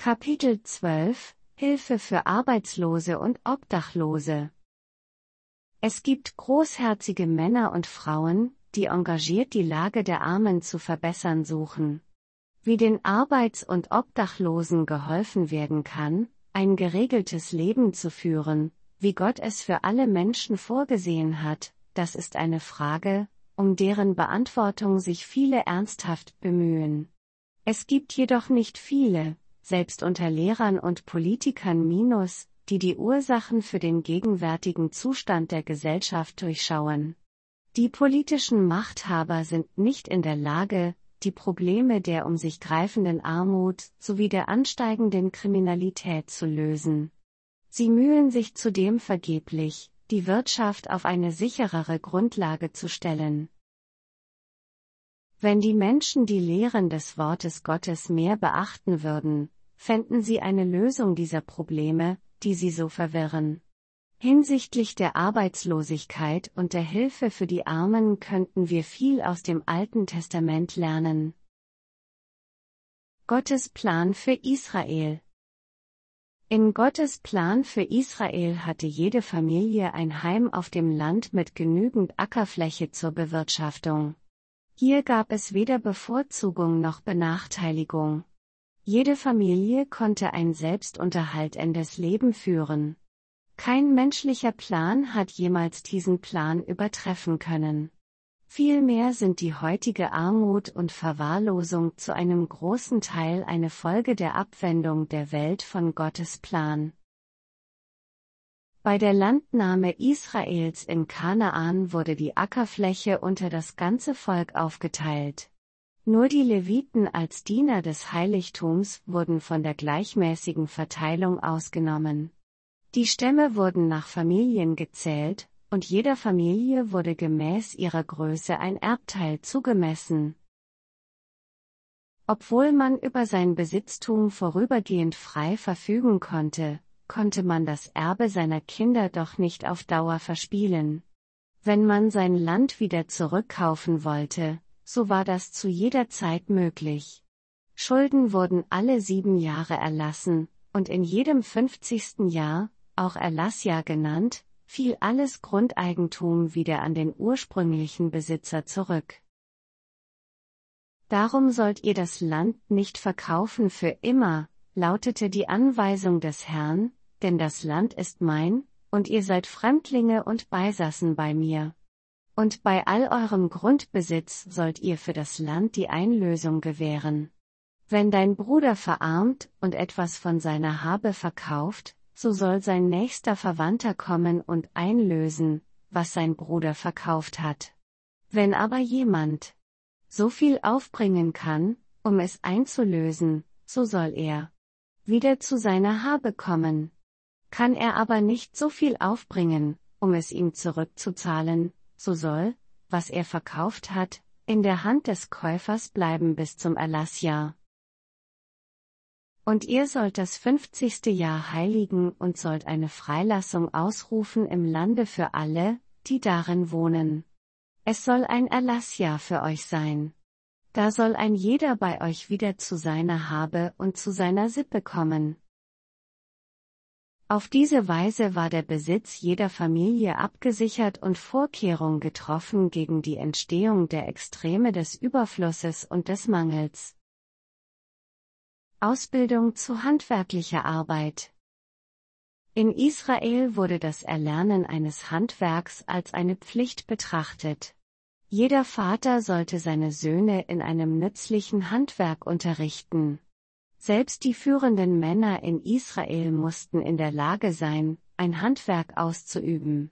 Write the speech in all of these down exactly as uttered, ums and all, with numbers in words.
Kapitel zwölf – Hilfe für Arbeitslose und Obdachlose. Es gibt großherzige Männer und Frauen, die engagiert die Lage der Armen zu verbessern suchen. Wie den Arbeits- und Obdachlosen geholfen werden kann, ein geregeltes Leben zu führen, wie Gott es für alle Menschen vorgesehen hat, das ist eine Frage, um deren Beantwortung sich viele ernsthaft bemühen. Es gibt jedoch nicht viele, selbst unter Lehrern und Politikern minus, die die Ursachen für den gegenwärtigen Zustand der Gesellschaft durchschauen. Die politischen Machthaber sind nicht in der Lage, die Probleme der um sich greifenden Armut sowie der ansteigenden Kriminalität zu lösen. Sie mühen sich zudem vergeblich, die Wirtschaft auf eine sicherere Grundlage zu stellen. Wenn die Menschen die Lehren des Wortes Gottes mehr beachten würden, fänden sie eine Lösung dieser Probleme, die sie so verwirren. Hinsichtlich der Arbeitslosigkeit und der Hilfe für die Armen könnten wir viel aus dem Alten Testament lernen. Gottes Plan für Israel. In Gottes Plan für Israel hatte jede Familie ein Heim auf dem Land mit genügend Ackerfläche zur Bewirtschaftung. Hier gab es weder Bevorzugung noch Benachteiligung. Jede Familie konnte ein selbstunterhaltendes Leben führen. Kein menschlicher Plan hat jemals diesen Plan übertreffen können. Vielmehr sind die heutige Armut und Verwahrlosung zu einem großen Teil eine Folge der Abwendung der Welt von Gottes Plan. Bei der Landnahme Israels in Kanaan wurde die Ackerfläche unter das ganze Volk aufgeteilt. Nur die Leviten als Diener des Heiligtums wurden von der gleichmäßigen Verteilung ausgenommen. Die Stämme wurden nach Familien gezählt, und jeder Familie wurde gemäß ihrer Größe ein Erbteil zugemessen. Obwohl man über sein Besitztum vorübergehend frei verfügen konnte, konnte man das Erbe seiner Kinder doch nicht auf Dauer verspielen. Wenn man sein Land wieder zurückkaufen wollte, so war das zu jeder Zeit möglich. Schulden wurden alle sieben Jahre erlassen, und in jedem fünfzigsten Jahr, auch Erlassjahr genannt, fiel alles Grundeigentum wieder an den ursprünglichen Besitzer zurück. Darum sollt ihr das Land nicht verkaufen für immer, lautete die Anweisung des Herrn, denn das Land ist mein, und ihr seid Fremdlinge und Beisassen bei mir. Und bei all eurem Grundbesitz sollt ihr für das Land die Einlösung gewähren. Wenn dein Bruder verarmt und etwas von seiner Habe verkauft, so soll sein nächster Verwandter kommen und einlösen, was sein Bruder verkauft hat. Wenn aber jemand so viel aufbringen kann, um es einzulösen, so soll er wieder zu seiner Habe kommen. Kann er aber nicht so viel aufbringen, um es ihm zurückzuzahlen, so soll, was er verkauft hat, in der Hand des Käufers bleiben bis zum Erlassjahr. Und ihr sollt das fünfzigste Jahr heiligen und sollt eine Freilassung ausrufen im Lande für alle, die darin wohnen. Es soll ein Erlassjahr für euch sein. Da soll ein jeder bei euch wieder zu seiner Habe und zu seiner Sippe kommen. Auf diese Weise war der Besitz jeder Familie abgesichert und Vorkehrung getroffen gegen die Entstehung der Extreme des Überflusses und des Mangels. Ausbildung zu handwerklicher Arbeit. In Israel wurde das Erlernen eines Handwerks als eine Pflicht betrachtet. Jeder Vater sollte seine Söhne in einem nützlichen Handwerk unterrichten. Selbst die führenden Männer in Israel mussten in der Lage sein, ein Handwerk auszuüben.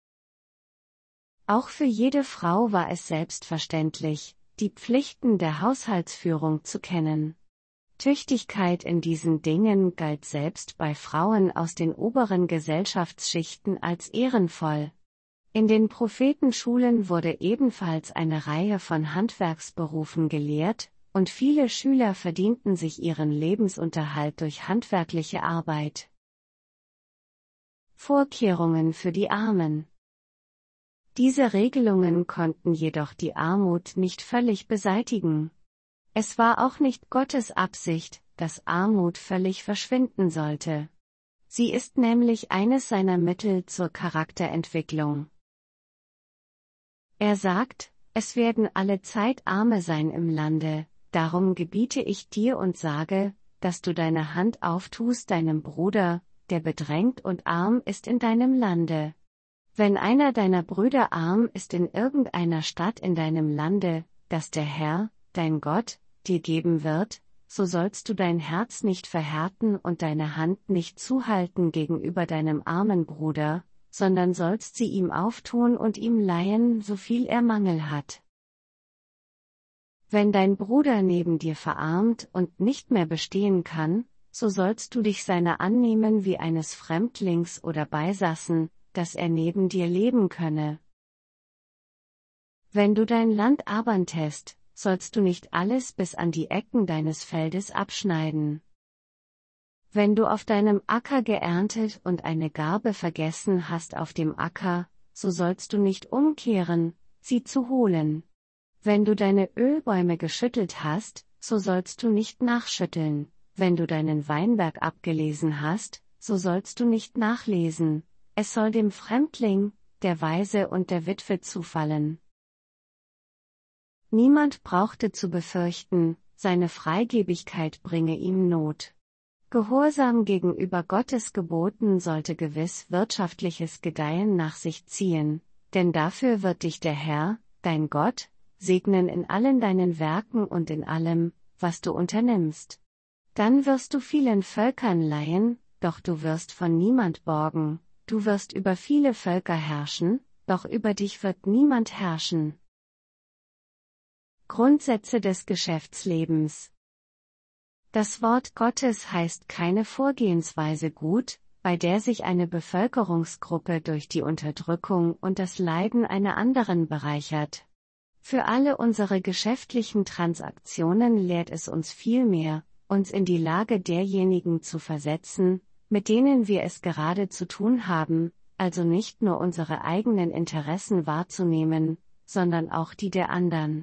Auch für jede Frau war es selbstverständlich, die Pflichten der Haushaltsführung zu kennen. Tüchtigkeit in diesen Dingen galt selbst bei Frauen aus den oberen Gesellschaftsschichten als ehrenvoll. In den Prophetenschulen wurde ebenfalls eine Reihe von Handwerksberufen gelehrt, und viele Schüler verdienten sich ihren Lebensunterhalt durch handwerkliche Arbeit. Vorkehrungen für die Armen. Diese Regelungen konnten jedoch die Armut nicht völlig beseitigen. Es war auch nicht Gottes Absicht, dass Armut völlig verschwinden sollte. Sie ist nämlich eines seiner Mittel zur Charakterentwicklung. Er sagt, es werden alle Zeit Arme sein im Lande, darum gebiete ich dir und sage, dass du deine Hand auftust deinem Bruder, der bedrängt und arm ist in deinem Lande. Wenn einer deiner Brüder arm ist in irgendeiner Stadt in deinem Lande, das der Herr, dein Gott, dir geben wird, so sollst du dein Herz nicht verhärten und deine Hand nicht zuhalten gegenüber deinem armen Bruder, sondern sollst sie ihm auftun und ihm leihen, so viel er Mangel hat. Wenn dein Bruder neben dir verarmt und nicht mehr bestehen kann, so sollst du dich seiner annehmen wie eines Fremdlings oder Beisassen, dass er neben dir leben könne. Wenn du dein Land erntest, sollst du nicht alles bis an die Ecken deines Feldes abschneiden. Wenn du auf deinem Acker geerntet und eine Garbe vergessen hast auf dem Acker, so sollst du nicht umkehren, sie zu holen. Wenn du deine Ölbäume geschüttelt hast, so sollst du nicht nachschütteln. Wenn du deinen Weinberg abgelesen hast, so sollst du nicht nachlesen. Es soll dem Fremdling, der Waise und der Witwe zufallen. Niemand brauchte zu befürchten, seine Freigebigkeit bringe ihm Not. Gehorsam gegenüber Gottes Geboten sollte gewiss wirtschaftliches Gedeihen nach sich ziehen, denn dafür wird dich der Herr, dein Gott, segnen in allen deinen Werken und in allem, was du unternimmst. Dann wirst du vielen Völkern leihen, doch du wirst von niemand borgen, du wirst über viele Völker herrschen, doch über dich wird niemand herrschen. Grundsätze des Geschäftslebens. Das Wort Gottes heißt keine Vorgehensweise gut, bei der sich eine Bevölkerungsgruppe durch die Unterdrückung und das Leiden einer anderen bereichert. Für alle unsere geschäftlichen Transaktionen lehrt es uns vielmehr, uns in die Lage derjenigen zu versetzen, mit denen wir es gerade zu tun haben, also nicht nur unsere eigenen Interessen wahrzunehmen, sondern auch die der anderen.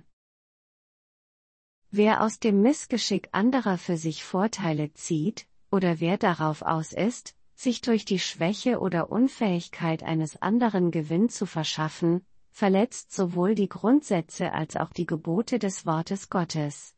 Wer aus dem Missgeschick anderer für sich Vorteile zieht, oder wer darauf aus ist, sich durch die Schwäche oder Unfähigkeit eines anderen Gewinn zu verschaffen, verletzt sowohl die Grundsätze als auch die Gebote des Wortes Gottes.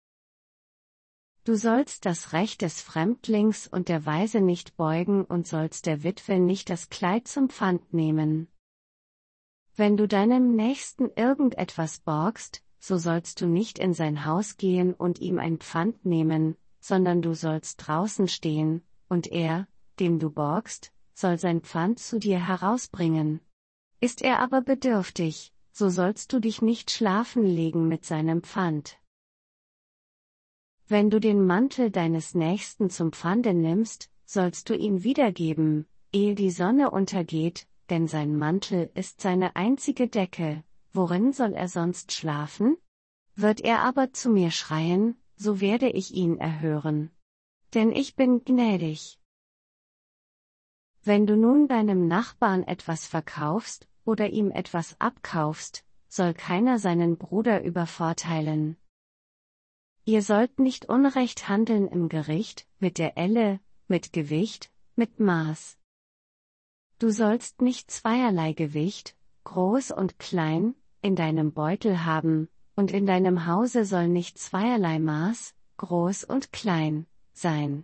Du sollst das Recht des Fremdlings und der Waise nicht beugen und sollst der Witwe nicht das Kleid zum Pfand nehmen. Wenn du deinem Nächsten irgendetwas borgst, so sollst du nicht in sein Haus gehen und ihm ein Pfand nehmen, sondern du sollst draußen stehen, und er, dem du borgst, soll sein Pfand zu dir herausbringen. Ist er aber bedürftig, so sollst du dich nicht schlafen legen mit seinem Pfand. Wenn du den Mantel deines Nächsten zum Pfande nimmst, sollst du ihn wiedergeben, ehe die Sonne untergeht, denn sein Mantel ist seine einzige Decke. Worin soll er sonst schlafen? Wird er aber zu mir schreien, so werde ich ihn erhören. Denn ich bin gnädig. Wenn du nun deinem Nachbarn etwas verkaufst oder ihm etwas abkaufst, soll keiner seinen Bruder übervorteilen. Ihr sollt nicht unrecht handeln im Gericht, mit der Elle, mit Gewicht, mit Maß. Du sollst nicht zweierlei Gewicht, groß und klein, in deinem Beutel haben, und in deinem Hause soll nicht zweierlei Maß, groß und klein, sein.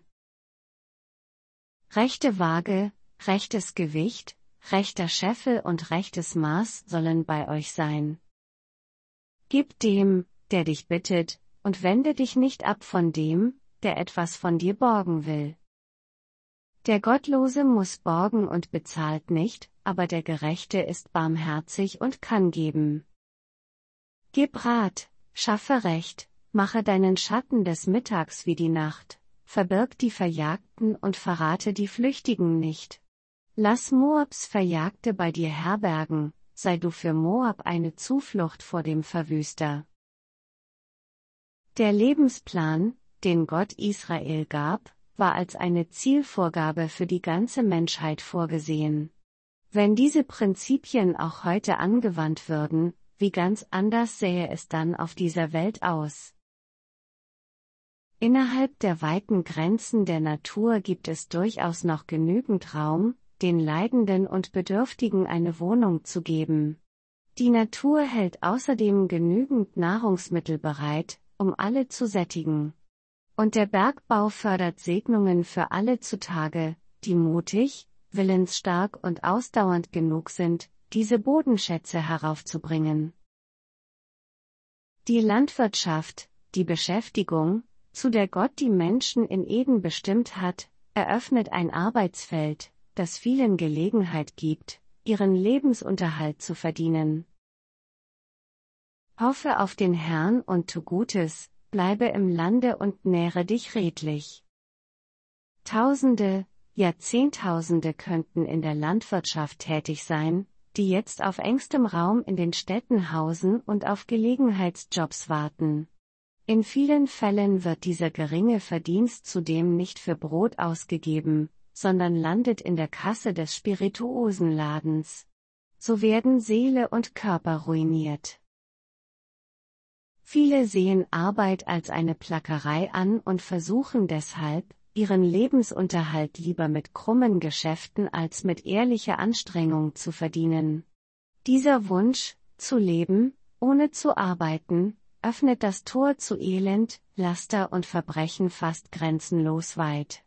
Rechte Waage, rechtes Gewicht, rechter Scheffel und rechtes Maß sollen bei euch sein. Gib dem, der dich bittet, und wende dich nicht ab von dem, der etwas von dir borgen will. Der Gottlose muss borgen und bezahlt nicht, aber der Gerechte ist barmherzig und kann geben. Gib Rat, schaffe Recht, mache deinen Schatten des Mittags wie die Nacht, verbirg die Verjagten und verrate die Flüchtigen nicht. Lass Moabs Verjagte bei dir herbergen, sei du für Moab eine Zuflucht vor dem Verwüster. Der Lebensplan, den Gott Israel gab, war als eine Zielvorgabe für die ganze Menschheit vorgesehen. Wenn diese Prinzipien auch heute angewandt würden, wie ganz anders sähe es dann auf dieser Welt aus? Innerhalb der weiten Grenzen der Natur gibt es durchaus noch genügend Raum, den Leidenden und Bedürftigen eine Wohnung zu geben. Die Natur hält außerdem genügend Nahrungsmittel bereit, um alle zu sättigen. Und der Bergbau fördert Segnungen für alle zutage, die mutig, willensstark und ausdauernd genug sind, diese Bodenschätze heraufzubringen. Die Landwirtschaft, die Beschäftigung, zu der Gott die Menschen in Eden bestimmt hat, eröffnet ein Arbeitsfeld, das vielen Gelegenheit gibt, ihren Lebensunterhalt zu verdienen. Hoffe auf den Herrn und tu Gutes, bleibe im Lande und nähre dich redlich. Tausende, Jahrzehntausende könnten in der Landwirtschaft tätig sein, die jetzt auf engstem Raum in den Städten hausen und auf Gelegenheitsjobs warten. In vielen Fällen wird dieser geringe Verdienst zudem nicht für Brot ausgegeben, sondern landet in der Kasse des Spirituosenladens. So werden Seele und Körper ruiniert. Viele sehen Arbeit als eine Plackerei an und versuchen deshalb, ihren Lebensunterhalt lieber mit krummen Geschäften als mit ehrlicher Anstrengung zu verdienen. Dieser Wunsch, zu leben, ohne zu arbeiten, öffnet das Tor zu Elend, Laster und Verbrechen fast grenzenlos weit.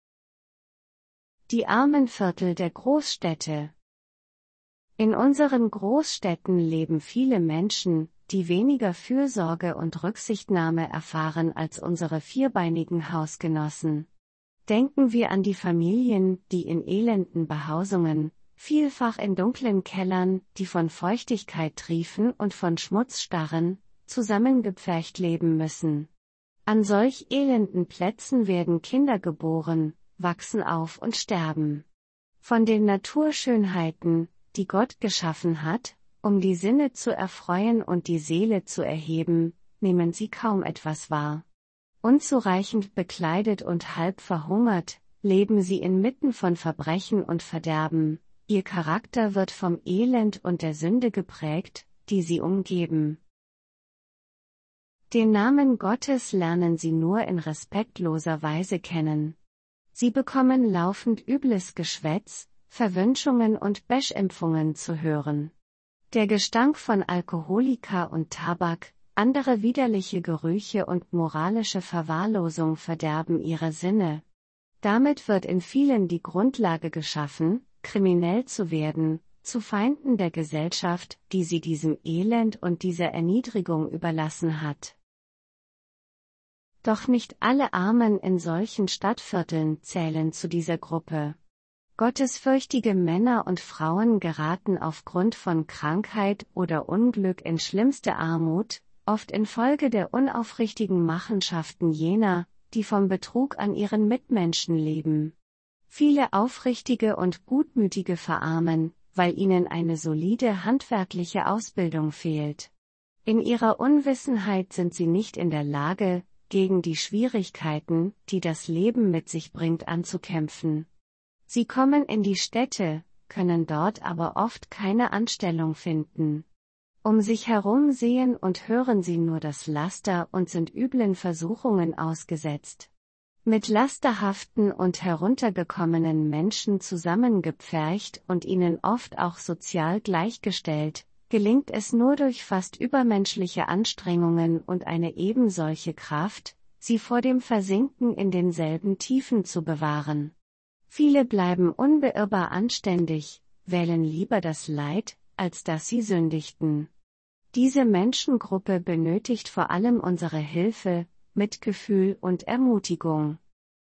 Die Armenviertel der Großstädte. In unseren Großstädten leben viele Menschen, die weniger Fürsorge und Rücksichtnahme erfahren als unsere vierbeinigen Hausgenossen. Denken wir an die Familien, die in elenden Behausungen, vielfach in dunklen Kellern, die von Feuchtigkeit triefen und von Schmutz starren, zusammengepfercht leben müssen. An solch elenden Plätzen werden Kinder geboren, wachsen auf und sterben. Von den Naturschönheiten, die Gott geschaffen hat, um die Sinne zu erfreuen und die Seele zu erheben, nehmen sie kaum etwas wahr. Unzureichend bekleidet und halb verhungert, leben sie inmitten von Verbrechen und Verderben, ihr Charakter wird vom Elend und der Sünde geprägt, die sie umgeben. Den Namen Gottes lernen sie nur in respektloser Weise kennen. Sie bekommen laufend übles Geschwätz, Verwünschungen und Beschimpfungen zu hören. Der Gestank von Alkoholika und Tabak, andere widerliche Gerüche und moralische Verwahrlosung verderben ihre Sinne. Damit wird in vielen die Grundlage geschaffen, kriminell zu werden, zu Feinden der Gesellschaft, die sie diesem Elend und dieser Erniedrigung überlassen hat. Doch nicht alle Armen in solchen Stadtvierteln zählen zu dieser Gruppe. Gottesfürchtige Männer und Frauen geraten aufgrund von Krankheit oder Unglück in schlimmste Armut, oft infolge der unaufrichtigen Machenschaften jener, die vom Betrug an ihren Mitmenschen leben. Viele Aufrichtige und Gutmütige verarmen, weil ihnen eine solide handwerkliche Ausbildung fehlt. In ihrer Unwissenheit sind sie nicht in der Lage, gegen die Schwierigkeiten, die das Leben mit sich bringt, anzukämpfen. Sie kommen in die Städte, können dort aber oft keine Anstellung finden. Um sich herum sehen und hören sie nur das Laster und sind üblen Versuchungen ausgesetzt. Mit lasterhaften und heruntergekommenen Menschen zusammengepfercht und ihnen oft auch sozial gleichgestellt, gelingt es nur durch fast übermenschliche Anstrengungen und eine ebensolche Kraft, sie vor dem Versinken in denselben Tiefen zu bewahren. Viele bleiben unbeirrbar anständig, wählen lieber das Leid, als dass sie sündigten. Diese Menschengruppe benötigt vor allem unsere Hilfe, Mitgefühl und Ermutigung.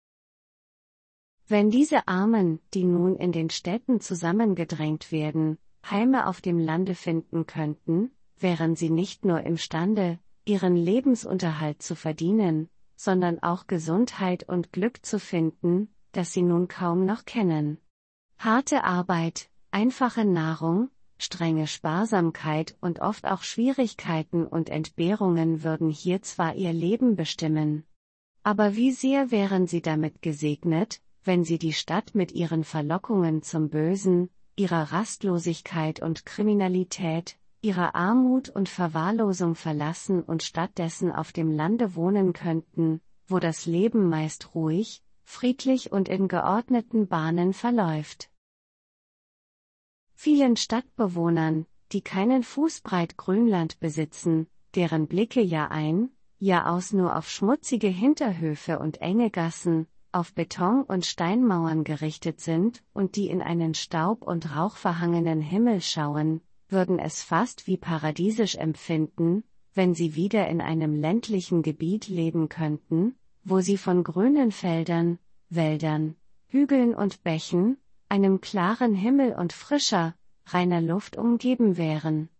Wenn diese Armen, die nun in den Städten zusammengedrängt werden, Heime auf dem Lande finden könnten, wären sie nicht nur imstande, ihren Lebensunterhalt zu verdienen, sondern auch Gesundheit und Glück zu finden, das sie nun kaum noch kennen. Harte Arbeit, einfache Nahrung, strenge Sparsamkeit und oft auch Schwierigkeiten und Entbehrungen würden hier zwar ihr Leben bestimmen. Aber wie sehr wären sie damit gesegnet, wenn sie die Stadt mit ihren Verlockungen zum Bösen, ihrer Rastlosigkeit und Kriminalität, ihrer Armut und Verwahrlosung verlassen und stattdessen auf dem Lande wohnen könnten, wo das Leben meist ruhig, friedlich und in geordneten Bahnen verläuft. Vielen Stadtbewohnern, die keinen Fußbreit Grünland besitzen, deren Blicke Jahr ein, Jahr aus nur auf schmutzige Hinterhöfe und enge Gassen, auf Beton- und Steinmauern gerichtet sind und die in einen staub- und rauchverhangenen Himmel schauen, würden es fast wie paradiesisch empfinden, wenn sie wieder in einem ländlichen Gebiet leben könnten, wo sie von grünen Feldern, Wäldern, Hügeln und Bächen, einem klaren Himmel und frischer, reiner Luft umgeben wären.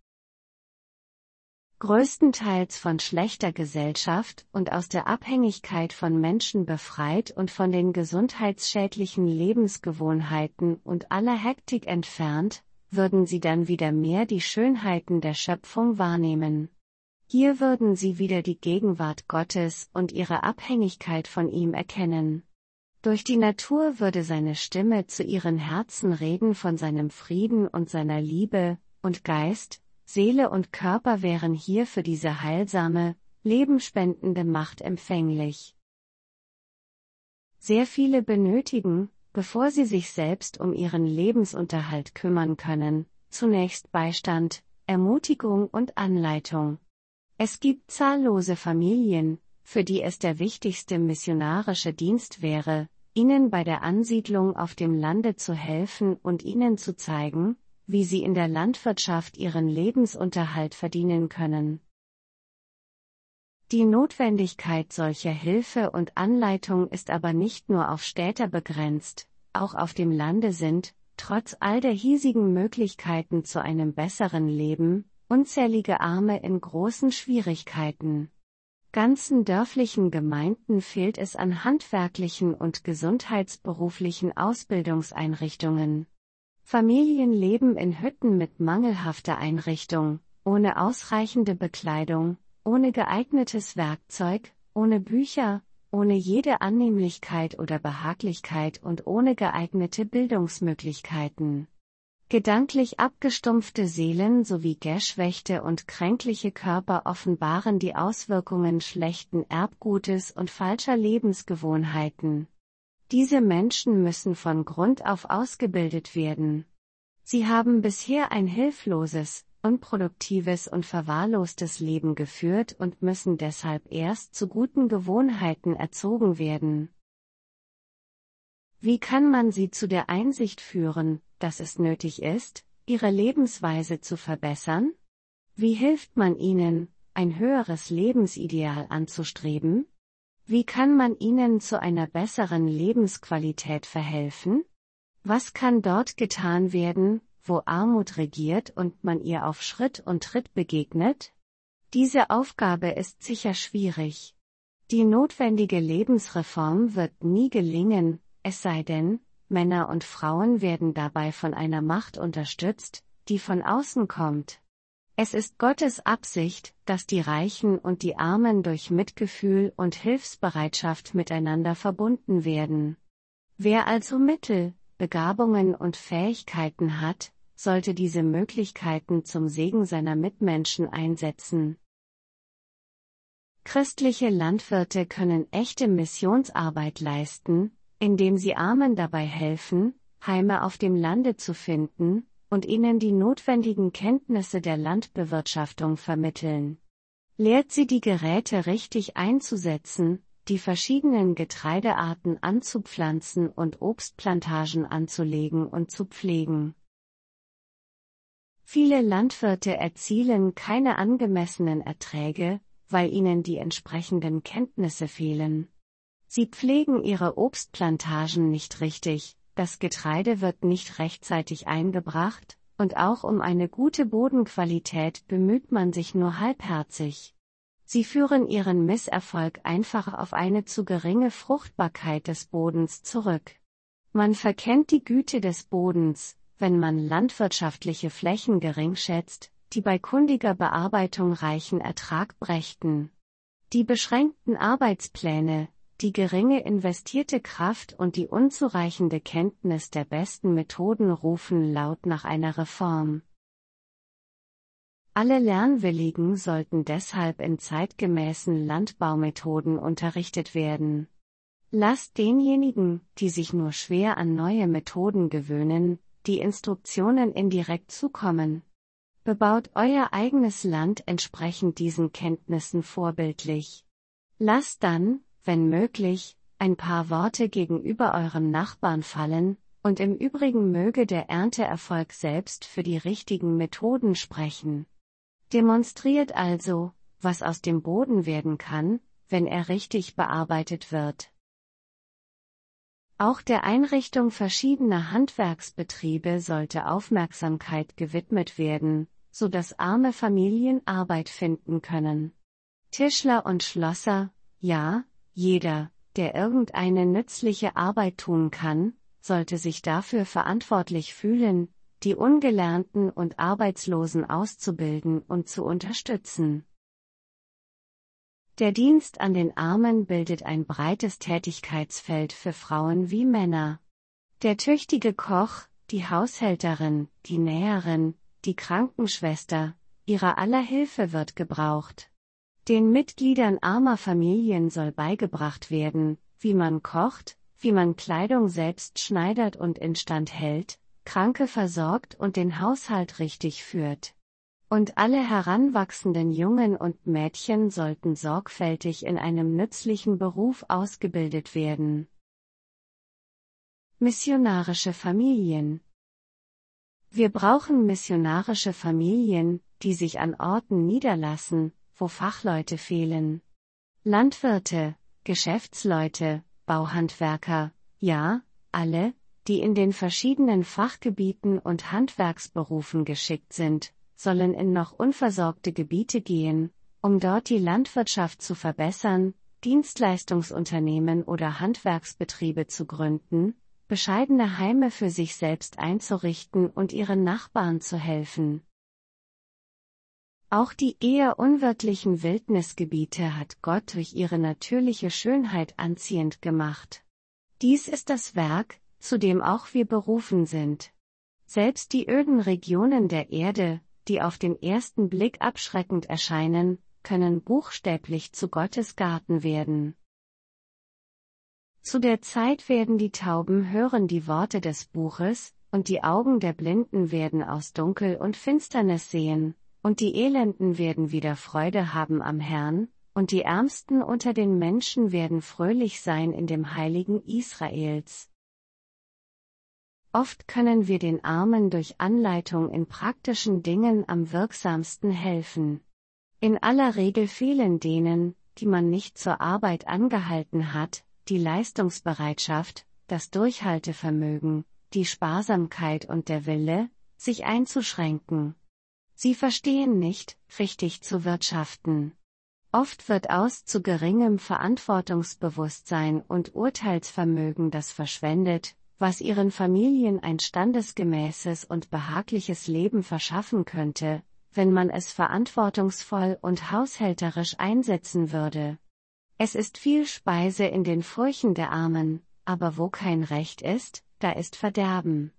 Größtenteils von schlechter Gesellschaft und aus der Abhängigkeit von Menschen befreit und von den gesundheitsschädlichen Lebensgewohnheiten und aller Hektik entfernt, würden sie dann wieder mehr die Schönheiten der Schöpfung wahrnehmen. Hier würden sie wieder die Gegenwart Gottes und ihre Abhängigkeit von ihm erkennen. Durch die Natur würde seine Stimme zu ihren Herzen reden von seinem Frieden und seiner Liebe, und Geist, Seele und Körper wären hier für diese heilsame, lebenspendende Macht empfänglich. Sehr viele benötigen, bevor sie sich selbst um ihren Lebensunterhalt kümmern können, zunächst Beistand, Ermutigung und Anleitung. Es gibt zahllose Familien, für die es der wichtigste missionarische Dienst wäre, ihnen bei der Ansiedlung auf dem Lande zu helfen und ihnen zu zeigen, wie sie in der Landwirtschaft ihren Lebensunterhalt verdienen können. Die Notwendigkeit solcher Hilfe und Anleitung ist aber nicht nur auf Städter begrenzt, auch auf dem Lande sind, trotz all der hiesigen Möglichkeiten zu einem besseren Leben, unzählige Arme in großen Schwierigkeiten. Ganzen dörflichen Gemeinden fehlt es an handwerklichen und gesundheitsberuflichen Ausbildungseinrichtungen. Familien leben in Hütten mit mangelhafter Einrichtung, ohne ausreichende Bekleidung, ohne geeignetes Werkzeug, ohne Bücher, ohne jede Annehmlichkeit oder Behaglichkeit und ohne geeignete Bildungsmöglichkeiten. Gedanklich abgestumpfte Seelen sowie geschwächte und kränkliche Körper offenbaren die Auswirkungen schlechten Erbgutes und falscher Lebensgewohnheiten. Diese Menschen müssen von Grund auf ausgebildet werden. Sie haben bisher ein hilfloses, unproduktives und verwahrlostes Leben geführt und müssen deshalb erst zu guten Gewohnheiten erzogen werden. Wie kann man sie zu der Einsicht führen, dass es nötig ist, ihre Lebensweise zu verbessern? Wie hilft man ihnen, ein höheres Lebensideal anzustreben? Wie kann man ihnen zu einer besseren Lebensqualität verhelfen? Was kann dort getan werden, wo Armut regiert und man ihr auf Schritt und Tritt begegnet? Diese Aufgabe ist sicher schwierig. Die notwendige Lebensreform wird nie gelingen, es sei denn, Männer und Frauen werden dabei von einer Macht unterstützt, die von außen kommt. Es ist Gottes Absicht, dass die Reichen und die Armen durch Mitgefühl und Hilfsbereitschaft miteinander verbunden werden. Wer also Mittel, Begabungen und Fähigkeiten hat, sollte diese Möglichkeiten zum Segen seiner Mitmenschen einsetzen. Christliche Landwirte können echte Missionsarbeit leisten, indem sie Armen dabei helfen, Heime auf dem Lande zu finden, und ihnen die notwendigen Kenntnisse der Landbewirtschaftung vermitteln. Lehrt sie die Geräte richtig einzusetzen, die verschiedenen Getreidearten anzupflanzen und Obstplantagen anzulegen und zu pflegen. Viele Landwirte erzielen keine angemessenen Erträge, weil ihnen die entsprechenden Kenntnisse fehlen. Sie pflegen ihre Obstplantagen nicht richtig, das Getreide wird nicht rechtzeitig eingebracht, und auch um eine gute Bodenqualität bemüht man sich nur halbherzig. Sie führen ihren Misserfolg einfach auf eine zu geringe Fruchtbarkeit des Bodens zurück. Man verkennt die Güte des Bodens, wenn man landwirtschaftliche Flächen gering schätzt, die bei kundiger Bearbeitung reichen Ertrag brächten. Die beschränkten Arbeitspläne, die geringe investierte Kraft und die unzureichende Kenntnis der besten Methoden rufen laut nach einer Reform. Alle Lernwilligen sollten deshalb in zeitgemäßen Landbaumethoden unterrichtet werden. Lasst denjenigen, die sich nur schwer an neue Methoden gewöhnen, die Instruktionen indirekt zukommen. Bebaut euer eigenes Land entsprechend diesen Kenntnissen vorbildlich. Lasst dann, wenn möglich, ein paar Worte gegenüber eurem Nachbarn fallen, und im Übrigen möge der Ernteerfolg selbst für die richtigen Methoden sprechen. Demonstriert also, was aus dem Boden werden kann, wenn er richtig bearbeitet wird. Auch der Einrichtung verschiedener Handwerksbetriebe sollte Aufmerksamkeit gewidmet werden, so dass arme Familien Arbeit finden können. Tischler und Schlosser, ja, jeder, der irgendeine nützliche Arbeit tun kann, sollte sich dafür verantwortlich fühlen, die Ungelernten und Arbeitslosen auszubilden und zu unterstützen. Der Dienst an den Armen bildet ein breites Tätigkeitsfeld für Frauen wie Männer. Der tüchtige Koch, die Haushälterin, die Näherin, die Krankenschwester, ihrer aller Hilfe wird gebraucht. Den Mitgliedern armer Familien soll beigebracht werden, wie man kocht, wie man Kleidung selbst schneidert und instand hält, Kranke versorgt und den Haushalt richtig führt. Und alle heranwachsenden Jungen und Mädchen sollten sorgfältig in einem nützlichen Beruf ausgebildet werden. Missionarische Familien. Wir brauchen missionarische Familien, die sich an Orten niederlassen, wo Fachleute fehlen. Landwirte, Geschäftsleute, Bauhandwerker, ja, alle, die in den verschiedenen Fachgebieten und Handwerksberufen geschickt sind, sollen in noch unversorgte Gebiete gehen, um dort die Landwirtschaft zu verbessern, Dienstleistungsunternehmen oder Handwerksbetriebe zu gründen, bescheidene Heime für sich selbst einzurichten und ihren Nachbarn zu helfen. Auch die eher unwirtlichen Wildnisgebiete hat Gott durch ihre natürliche Schönheit anziehend gemacht. Dies ist das Werk, zu dem auch wir berufen sind. Selbst die öden Regionen der Erde, die auf den ersten Blick abschreckend erscheinen, können buchstäblich zu Gottes Garten werden. Zu der Zeit werden die Tauben hören die Worte des Buches, und die Augen der Blinden werden aus Dunkel und Finsternis sehen, und die Elenden werden wieder Freude haben am Herrn, und die Ärmsten unter den Menschen werden fröhlich sein in dem Heiligen Israels. Oft können wir den Armen durch Anleitung in praktischen Dingen am wirksamsten helfen. In aller Regel fehlen denen, die man nicht zur Arbeit angehalten hat, die Leistungsbereitschaft, das Durchhaltevermögen, die Sparsamkeit und der Wille, sich einzuschränken. Sie verstehen nicht, richtig zu wirtschaften. Oft wird aus zu geringem Verantwortungsbewusstsein und Urteilsvermögen das verschwendet, was ihren Familien ein standesgemäßes und behagliches Leben verschaffen könnte, wenn man es verantwortungsvoll und haushälterisch einsetzen würde. Es ist viel Speise in den Furchen der Armen, aber wo kein Recht ist, da ist Verderben.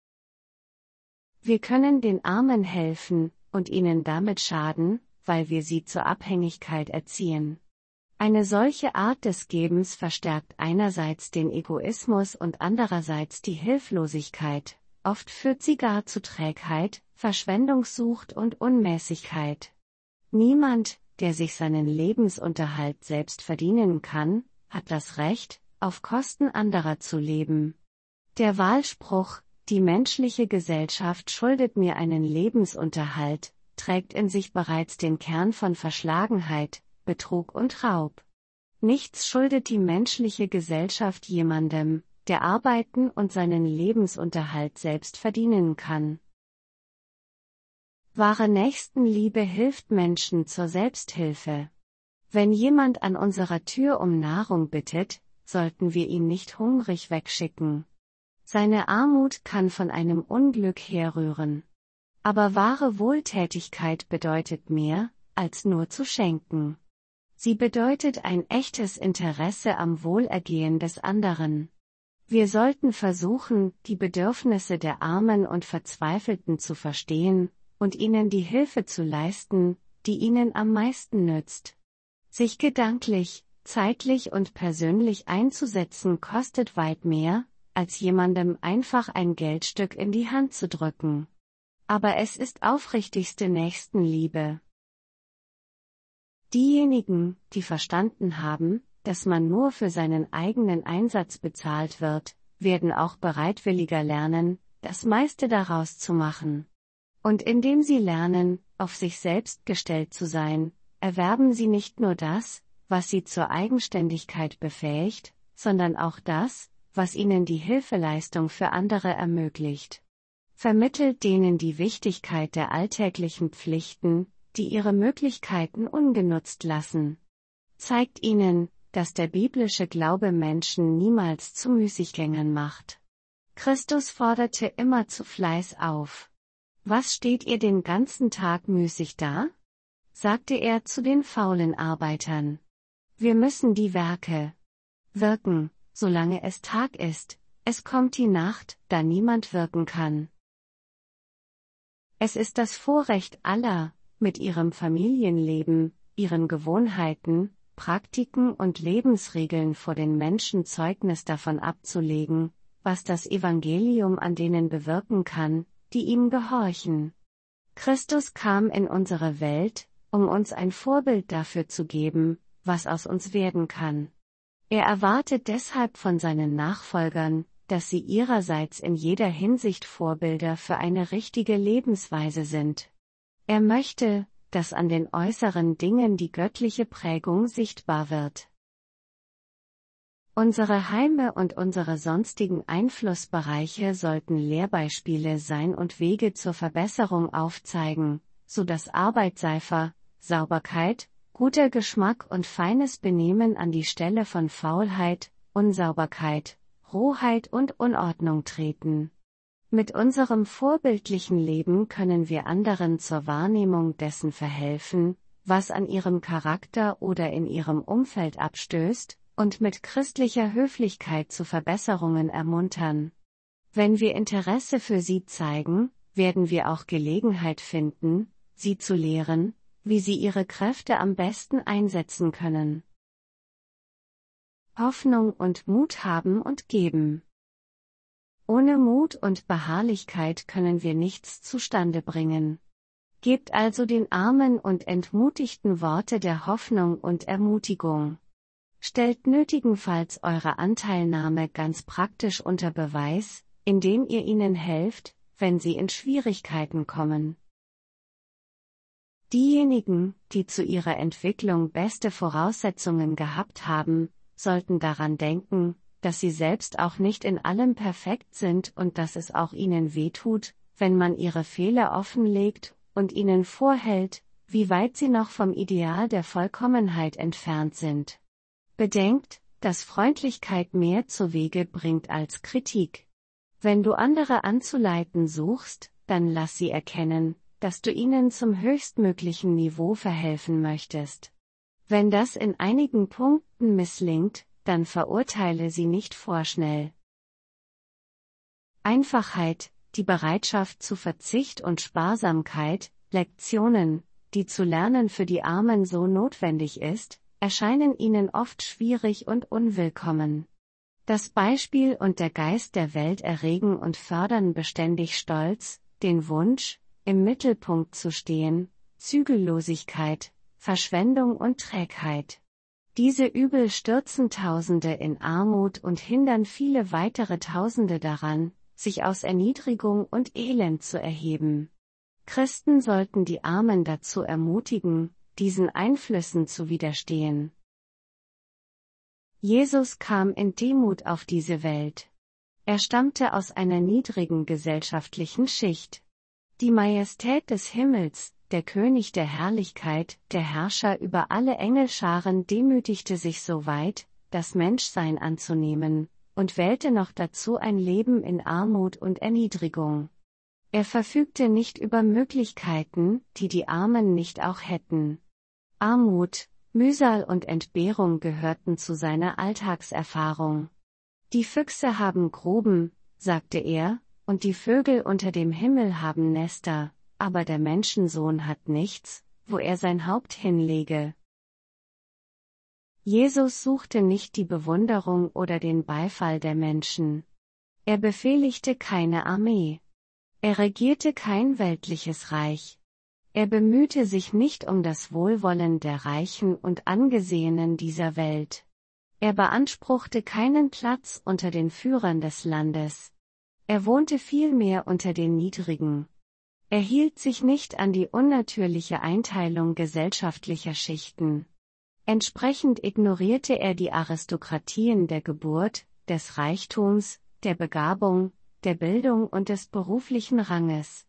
Wir können den Armen helfen, und ihnen damit schaden, weil wir sie zur Abhängigkeit erziehen. Eine solche Art des Gebens verstärkt einerseits den Egoismus und andererseits die Hilflosigkeit, oft führt sie gar zu Trägheit, Verschwendungssucht und Unmäßigkeit. Niemand, der sich seinen Lebensunterhalt selbst verdienen kann, hat das Recht, auf Kosten anderer zu leben. Der Wahlspruch, die menschliche Gesellschaft schuldet mir einen Lebensunterhalt, trägt in sich bereits den Kern von Verschlagenheit, Betrug und Raub. Nichts schuldet die menschliche Gesellschaft jemandem, der arbeiten und seinen Lebensunterhalt selbst verdienen kann. Wahre Nächstenliebe hilft Menschen zur Selbsthilfe. Wenn jemand an unserer Tür um Nahrung bittet, sollten wir ihn nicht hungrig wegschicken. Seine Armut kann von einem Unglück herrühren. Aber wahre Wohltätigkeit bedeutet mehr, als nur zu schenken. Sie bedeutet ein echtes Interesse am Wohlergehen des anderen. Wir sollten versuchen, die Bedürfnisse der Armen und Verzweifelten zu verstehen, und ihnen die Hilfe zu leisten, die ihnen am meisten nützt. Sich gedanklich, zeitlich und persönlich einzusetzen kostet weit mehr, als jemandem einfach ein Geldstück in die Hand zu drücken. Aber es ist aufrichtigste Nächstenliebe. Diejenigen, die verstanden haben, dass man nur für seinen eigenen Einsatz bezahlt wird, werden auch bereitwilliger lernen, das meiste daraus zu machen. Und indem sie lernen, auf sich selbst gestellt zu sein, erwerben sie nicht nur das, was sie zur Eigenständigkeit befähigt, sondern auch das, was ihnen die Hilfeleistung für andere ermöglicht. Vermittelt denen die Wichtigkeit der alltäglichen Pflichten, die ihre Möglichkeiten ungenutzt lassen. Zeigt ihnen, dass der biblische Glaube Menschen niemals zu Müßiggängern macht. Christus forderte immer zu Fleiß auf. Was steht ihr den ganzen Tag müßig da? Sagte er zu den faulen Arbeitern. Wir müssen die Werke wirken, solange es Tag ist, es kommt die Nacht, da niemand wirken kann. Es ist das Vorrecht aller, mit ihrem Familienleben, ihren Gewohnheiten, Praktiken und Lebensregeln vor den Menschen Zeugnis davon abzulegen, was das Evangelium an denen bewirken kann, die ihm gehorchen. Christus kam in unsere Welt, um uns ein Vorbild dafür zu geben, was aus uns werden kann. Er erwartet deshalb von seinen Nachfolgern, dass sie ihrerseits in jeder Hinsicht Vorbilder für eine richtige Lebensweise sind. Er möchte, dass an den äußeren Dingen die göttliche Prägung sichtbar wird. Unsere Heime und unsere sonstigen Einflussbereiche sollten Lehrbeispiele sein und Wege zur Verbesserung aufzeigen, so dass Arbeitseifer, Sauberkeit, guter Geschmack und feines Benehmen an die Stelle von Faulheit, Unsauberkeit, Rohheit und Unordnung treten. Mit unserem vorbildlichen Leben können wir anderen zur Wahrnehmung dessen verhelfen, was an ihrem Charakter oder in ihrem Umfeld abstößt, und mit christlicher Höflichkeit zu Verbesserungen ermuntern. Wenn wir Interesse für sie zeigen, werden wir auch Gelegenheit finden, sie zu lehren, wie sie ihre Kräfte am besten einsetzen können. Hoffnung und Mut haben und geben. Ohne Mut und Beharrlichkeit können wir nichts zustande bringen. Gebt also den armen und entmutigten Worte der Hoffnung und Ermutigung. Stellt nötigenfalls eure Anteilnahme ganz praktisch unter Beweis, indem ihr ihnen helft, wenn sie in Schwierigkeiten kommen. Diejenigen, die zu ihrer Entwicklung beste Voraussetzungen gehabt haben, sollten daran denken, dass sie selbst auch nicht in allem perfekt sind und dass es auch ihnen wehtut, wenn man ihre Fehler offenlegt und ihnen vorhält, wie weit sie noch vom Ideal der Vollkommenheit entfernt sind. Bedenkt, dass Freundlichkeit mehr zuwege bringt als Kritik. Wenn du andere anzuleiten suchst, dann lass sie erkennen, dass du ihnen zum höchstmöglichen Niveau verhelfen möchtest. Wenn das in einigen Punkten misslingt, dann verurteile sie nicht vorschnell. Einfachheit, die Bereitschaft zu Verzicht und Sparsamkeit, Lektionen, die zu lernen für die Armen so notwendig ist, erscheinen ihnen oft schwierig und unwillkommen. Das Beispiel und der Geist der Welt erregen und fördern beständig Stolz, den Wunsch, im Mittelpunkt zu stehen, Zügellosigkeit, Verschwendung und Trägheit. Diese Übel stürzen Tausende in Armut und hindern viele weitere Tausende daran, sich aus Erniedrigung und Elend zu erheben. Christen sollten die Armen dazu ermutigen, diesen Einflüssen zu widerstehen. Jesus kam in Demut auf diese Welt. Er stammte aus einer niedrigen gesellschaftlichen Schicht. Die Majestät des Himmels, der König der Herrlichkeit, der Herrscher über alle Engelscharen demütigte sich so weit, das Menschsein anzunehmen, und wählte noch dazu ein Leben in Armut und Erniedrigung. Er verfügte nicht über Möglichkeiten, die die Armen nicht auch hätten. Armut, Mühsal und Entbehrung gehörten zu seiner Alltagserfahrung. Die Füchse haben Gruben, sagte er, und die Vögel unter dem Himmel haben Nester, aber der Menschensohn hat nichts, wo er sein Haupt hinlege. Jesus suchte nicht die Bewunderung oder den Beifall der Menschen. Er befehligte keine Armee. Er regierte kein weltliches Reich. Er bemühte sich nicht um das Wohlwollen der Reichen und Angesehenen dieser Welt. Er beanspruchte keinen Platz unter den Führern des Landes. Er wohnte vielmehr unter den Niedrigen. Er hielt sich nicht an die unnatürliche Einteilung gesellschaftlicher Schichten. Entsprechend ignorierte er die Aristokratien der Geburt, des Reichtums, der Begabung, der Bildung und des beruflichen Ranges.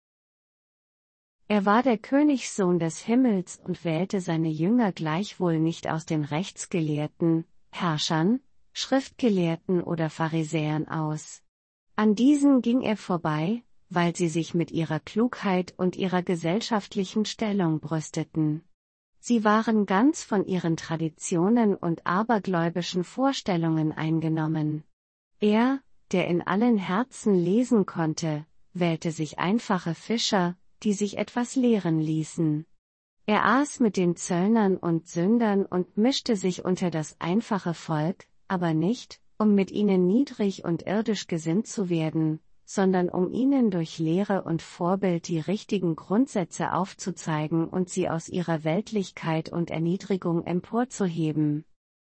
Er war der Königssohn des Himmels und wählte seine Jünger gleichwohl nicht aus den Rechtsgelehrten, Herrschern, Schriftgelehrten oder Pharisäern aus. An diesen ging er vorbei, weil sie sich mit ihrer Klugheit und ihrer gesellschaftlichen Stellung brüsteten. Sie waren ganz von ihren Traditionen und abergläubischen Vorstellungen eingenommen. Er, der in allen Herzen lesen konnte, wählte sich einfache Fischer, die sich etwas lehren ließen. Er aß mit den Zöllnern und Sündern und mischte sich unter das einfache Volk, aber nicht, um mit ihnen niedrig und irdisch gesinnt zu werden, sondern um ihnen durch Lehre und Vorbild die richtigen Grundsätze aufzuzeigen und sie aus ihrer Weltlichkeit und Erniedrigung emporzuheben.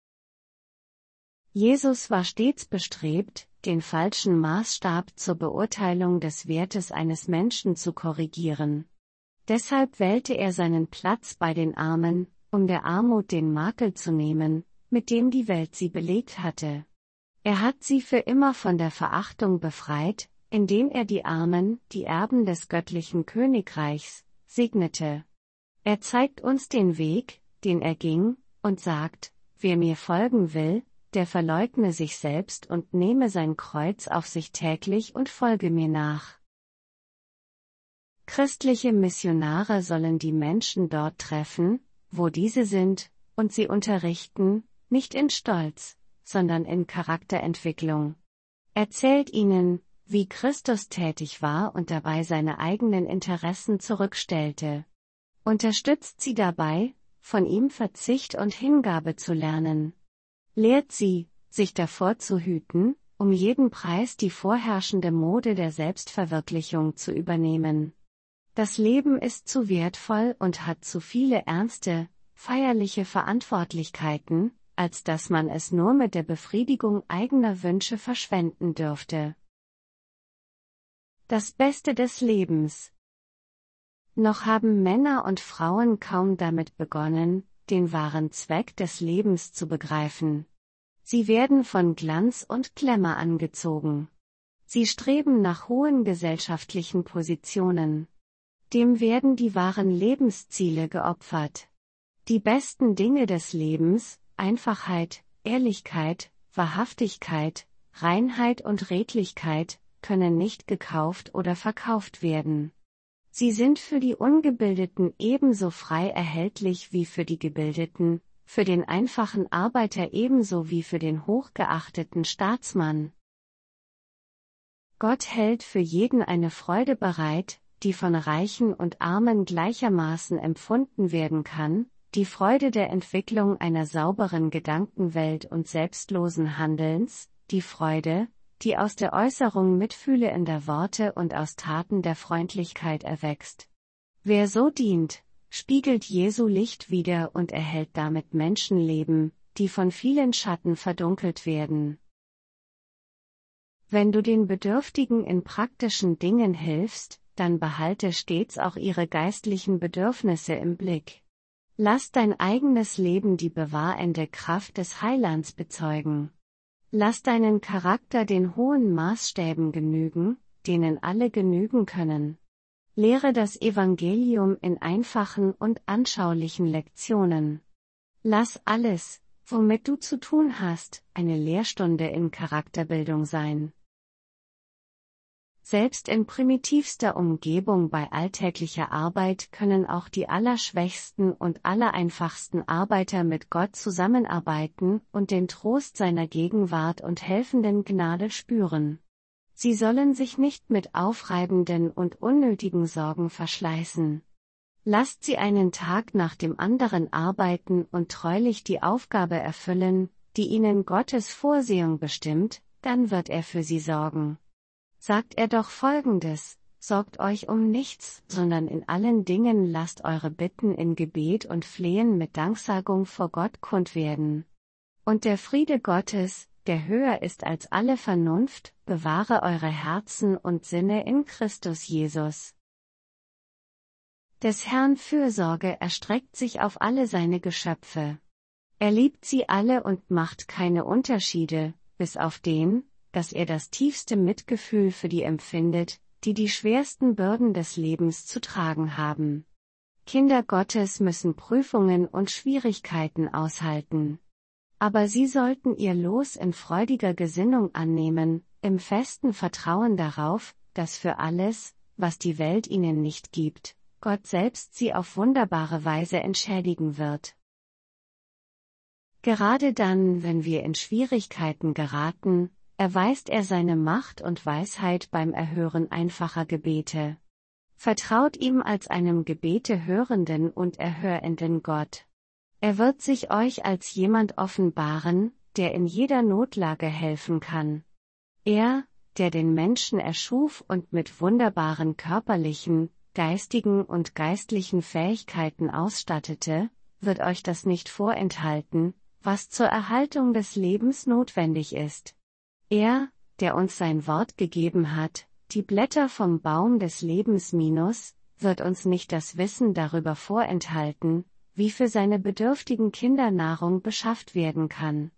Jesus war stets bestrebt, den falschen Maßstab zur Beurteilung des Wertes eines Menschen zu korrigieren. Deshalb wählte er seinen Platz bei den Armen, um der Armut den Makel zu nehmen, mit dem die Welt sie belegt hatte. Er hat sie für immer von der Verachtung befreit, indem er die Armen, die Erben des göttlichen Königreichs, segnete. Er zeigt uns den Weg, den er ging, und sagt, wer mir folgen will, der verleugne sich selbst und nehme sein Kreuz auf sich täglich und folge mir nach. Christliche Missionare sollen die Menschen dort treffen, wo diese sind, und sie unterrichten, nicht in Stolz, sondern in Charakterentwicklung. Erzählt ihnen, wie Christus tätig war und dabei seine eigenen Interessen zurückstellte. Unterstützt sie dabei, von ihm Verzicht und Hingabe zu lernen. Lehrt sie, sich davor zu hüten, um jeden Preis die vorherrschende Mode der Selbstverwirklichung zu übernehmen. Das Leben ist zu wertvoll und hat zu viele ernste, feierliche Verantwortlichkeiten, als dass man es nur mit der Befriedigung eigener Wünsche verschwenden dürfte. Das Beste des Lebens. Noch haben Männer und Frauen kaum damit begonnen, den wahren Zweck des Lebens zu begreifen. Sie werden von Glanz und Glamour angezogen. Sie streben nach hohen gesellschaftlichen Positionen. Dem werden die wahren Lebensziele geopfert. Die besten Dinge des Lebens, Einfachheit, Ehrlichkeit, Wahrhaftigkeit, Reinheit und Redlichkeit, können nicht gekauft oder verkauft werden. Sie sind für die Ungebildeten ebenso frei erhältlich wie für die Gebildeten, für den einfachen Arbeiter ebenso wie für den hochgeachteten Staatsmann. Gott hält für jeden eine Freude bereit, die von Reichen und Armen gleichermaßen empfunden werden kann, die Freude der Entwicklung einer sauberen Gedankenwelt und selbstlosen Handelns, die Freude, die aus der Äußerung mitfühlender Worte und aus Taten der Freundlichkeit erwächst. Wer so dient, spiegelt Jesu Licht wider und erhält damit Menschenleben, die von vielen Schatten verdunkelt werden. Wenn du den Bedürftigen in praktischen Dingen hilfst, dann behalte stets auch ihre geistlichen Bedürfnisse im Blick. Lass dein eigenes Leben die bewahrende Kraft des Heilands bezeugen. Lass deinen Charakter den hohen Maßstäben genügen, denen alle genügen können. Lehre das Evangelium in einfachen und anschaulichen Lektionen. Lass alles, womit du zu tun hast, eine Lehrstunde in Charakterbildung sein. Selbst in primitivster Umgebung bei alltäglicher Arbeit können auch die allerschwächsten und allereinfachsten Arbeiter mit Gott zusammenarbeiten und den Trost seiner Gegenwart und helfenden Gnade spüren. Sie sollen sich nicht mit aufreibenden und unnötigen Sorgen verschleißen. Lasst sie einen Tag nach dem anderen arbeiten und treulich die Aufgabe erfüllen, die ihnen Gottes Vorsehung bestimmt, dann wird er für sie sorgen. Sagt er doch Folgendes: Sorgt euch um nichts, sondern in allen Dingen lasst eure Bitten in Gebet und Flehen mit Danksagung vor Gott kund werden. Und der Friede Gottes, der höher ist als alle Vernunft, bewahre eure Herzen und Sinne in Christus Jesus. Des Herrn Fürsorge erstreckt sich auf alle seine Geschöpfe. Er liebt sie alle und macht keine Unterschiede, bis auf den, dass er das tiefste Mitgefühl für die empfindet, die die schwersten Bürden des Lebens zu tragen haben. Kinder Gottes müssen Prüfungen und Schwierigkeiten aushalten. Aber sie sollten ihr Los in freudiger Gesinnung annehmen, im festen Vertrauen darauf, dass für alles, was die Welt ihnen nicht gibt, Gott selbst sie auf wunderbare Weise entschädigen wird. Gerade dann, wenn wir in Schwierigkeiten geraten, erweist er seine Macht und Weisheit beim Erhören einfacher Gebete. Vertraut ihm als einem Gebete hörenden und erhörenden Gott. Er wird sich euch als jemand offenbaren, der in jeder Notlage helfen kann. Er, der den Menschen erschuf und mit wunderbaren körperlichen, geistigen und geistlichen Fähigkeiten ausstattete, wird euch das nicht vorenthalten, was zur Erhaltung des Lebens notwendig ist. Er, der uns sein Wort gegeben hat, die Blätter vom Baum des Lebens minus, wird uns nicht das Wissen darüber vorenthalten, wie für seine bedürftigen Kinder Nahrung beschafft werden kann.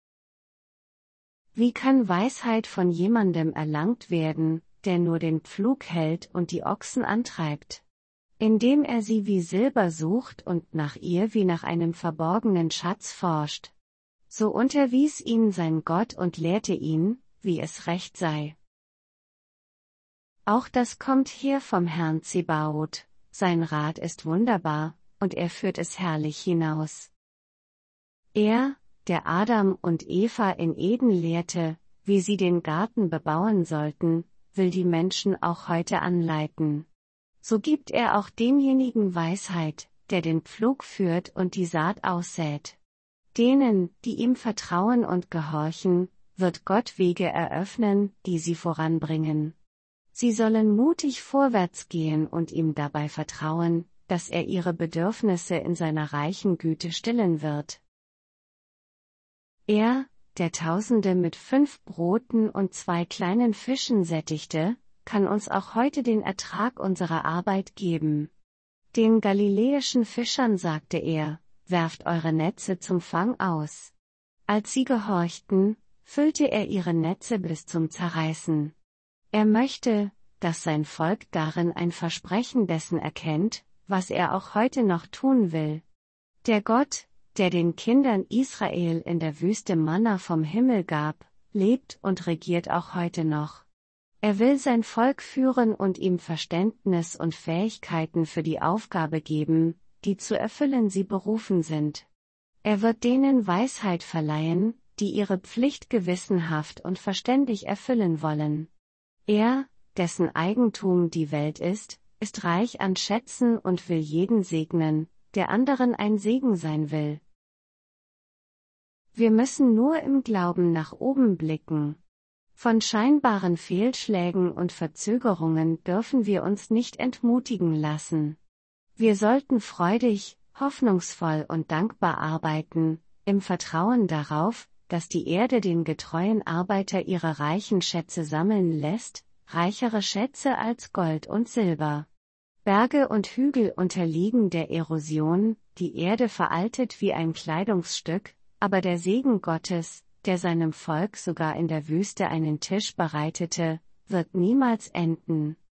Wie kann Weisheit von jemandem erlangt werden, der nur den Pflug hält und die Ochsen antreibt? Indem er sie wie Silber sucht und nach ihr wie nach einem verborgenen Schatz forscht. So unterwies ihn sein Gott und lehrte ihn, wie es recht sei. Auch das kommt her vom Herrn Zebaoth, sein Rat ist wunderbar, und er führt es herrlich hinaus. Er, der Adam und Eva in Eden lehrte, wie sie den Garten bebauen sollten, will die Menschen auch heute anleiten. So gibt er auch demjenigen Weisheit, der den Pflug führt und die Saat aussät. Denen, die ihm vertrauen und gehorchen, wird Gott Wege eröffnen, die sie voranbringen. Sie sollen mutig vorwärts gehen und ihm dabei vertrauen, dass er ihre Bedürfnisse in seiner reichen Güte stillen wird. Er, der Tausende mit fünf Broten und zwei kleinen Fischen sättigte, kann uns auch heute den Ertrag unserer Arbeit geben. Den galiläischen Fischern sagte er: Werft eure Netze zum Fang aus. Als sie gehorchten, füllte er ihre Netze bis zum Zerreißen. Er möchte, dass sein Volk darin ein Versprechen dessen erkennt, was er auch heute noch tun will. Der Gott, der den Kindern Israel in der Wüste Manna vom Himmel gab, lebt und regiert auch heute noch. Er will sein Volk führen und ihm Verständnis und Fähigkeiten für die Aufgabe geben, die zu erfüllen sie berufen sind. Er wird denen Weisheit verleihen, die ihre Pflicht gewissenhaft und verständig erfüllen wollen. Er, dessen Eigentum die Welt ist, ist reich an Schätzen und will jeden segnen, der anderen ein Segen sein will. Wir müssen nur im Glauben nach oben blicken. Von scheinbaren Fehlschlägen und Verzögerungen dürfen wir uns nicht entmutigen lassen. Wir sollten freudig, hoffnungsvoll und dankbar arbeiten, im Vertrauen darauf, dass die Erde den getreuen Arbeiter ihre reichen Schätze sammeln lässt, reichere Schätze als Gold und Silber. Berge und Hügel unterliegen der Erosion, die Erde veraltet wie ein Kleidungsstück, aber der Segen Gottes, der seinem Volk sogar in der Wüste einen Tisch bereitete, wird niemals enden.